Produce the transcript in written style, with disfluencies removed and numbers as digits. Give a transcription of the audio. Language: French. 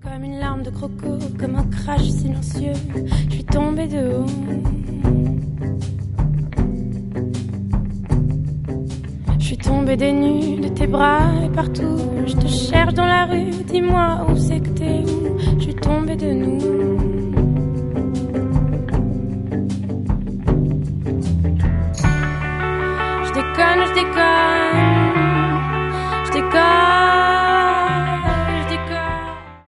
Comme une larme de croco, comme un crash silencieux, je suis tombée de haut. Je suis tombée des nues de tes bras et partout. Je te cherche dans la rue, dis-moi où c'est que t'es où. Je suis tombée de nous. Je déconne,